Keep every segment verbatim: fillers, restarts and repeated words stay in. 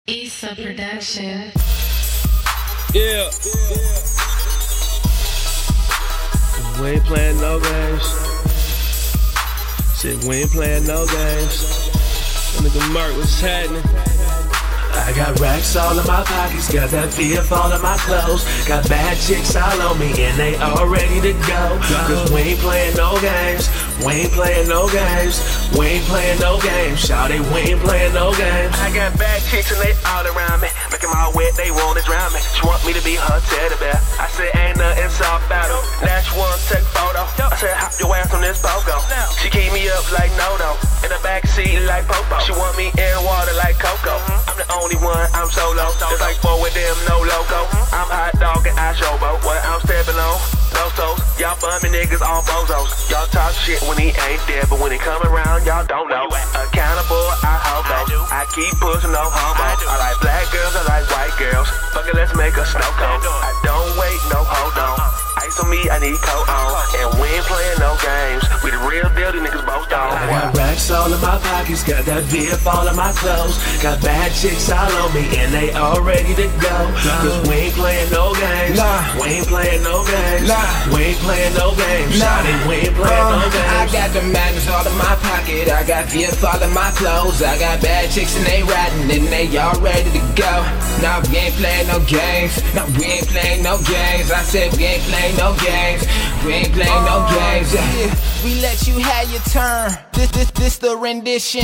Issa Production. Yeah. We ain't playing no games. Said we ain't playing no games. That nigga Mark, what's happening? I got racks all in my pockets, got that V F all in my clothes. Got bad chicks all on me and they all ready to go. Cause we ain't playing no games, we ain't playing no games, we ain't playing no games. Shawty, we ain't playing no games. I got bad chicks and they all around me, making my wet, they wanna drown me. She want me to be her teddy bear. I said ain't nothing soft about it. Now she wanna take photo. I said hop your ass on this pogo. She keep me up like no-no, in the backseat like Popo. She want me in water like Coco. I'm the only one, I'm solo. It's like four with them, no logo. I'm hot dog and I showboat. What I'm stepping on, those toes. Y'all bummy niggas all bozos. Y'all talk shit when he ain't there, but when he come around, y'all don't know. Accountable, I hope though. I keep pushing no homo. I like black girls, I like white girls. Fuck it, let's make a snow cone. I don't wait, no hold on. Ice on me, I need coat on. And we ain't playing no games. We the real deal, these niggas both on. I got racks all in my pockets, got that V F all in my clothes. Got bad chicks all on me and they all ready to go. Cause we ain't playing no games, nah. We ain't playing no games, nah. We ain't playing no games, nah. Shawty, we ain't playing uh, no games. I got the magnets all in my pocket, I got V F all in my clothes. I got bad chicks and they riding and they all ready to go. Nah, we ain't playing no games, nah, we ain't playing no games. I said we ain't playing no games, we ain't playing uh, no games. Yeah. We let you have your turn, this, this, this the rendition.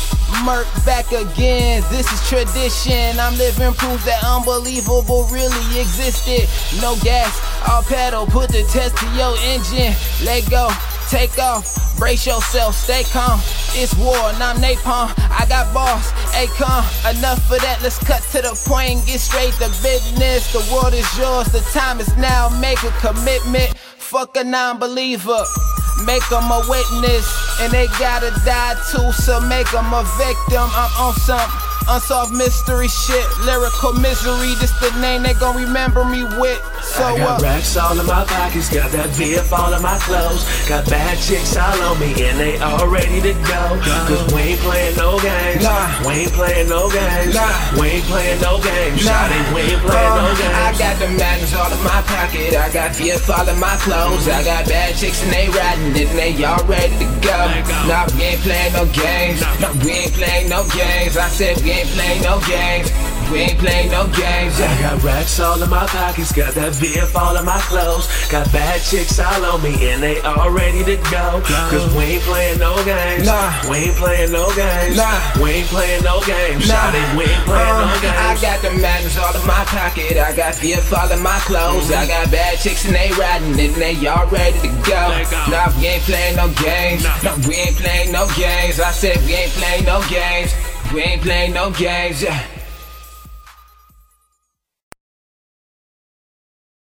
Merc back again, this is tradition. I'm living proof that unbelievable really existed. No gas, all pedal, put the test to your engine. Let go, take off, brace yourself, stay calm. It's war, and I'm napalm, I got boss, Akon. Enough of that, let's cut to the point and get straight to business. The world is yours, the time is now, make a commitment. Fuck a non-believer, make them a witness. And they gotta die too, so make them a victim. I'm on some unsolved mystery shit. Lyrical misery, this the name they gon' remember me with. So I got uh, racks all in my pockets, got that V F all in my clothes. Got bad chicks all on me and they all ready to go. Cause we ain't playing no games, nah. We ain't playing no games, nah. We ain't playing no games, nah. Shawty, we ain't playing uh, no games. I got the magnets all in my pocket, I got V F all in my clothes. I got bad chicks and they riding and they all ready to go. Nah, we ain't playing no games, nah, we ain't playing no games. I said we ain't playing no games, we ain't playing no games. I got racks all in my pockets, got that V F all in my clothes. Got bad chicks all on me and they all ready to go. Cause we ain't playing no games, nah. We ain't playing no games, nah. We ain't playing no games, nah. Shawty, we ain't playing uh, no games. I got the magnets all in my pocket, I got V F all in my clothes. I got bad chicks and they riding and they all ready to go. Nah, we ain't playing no games, nah, we ain't playing no games. I said we ain't playing no games, we ain't playing no games, yeah.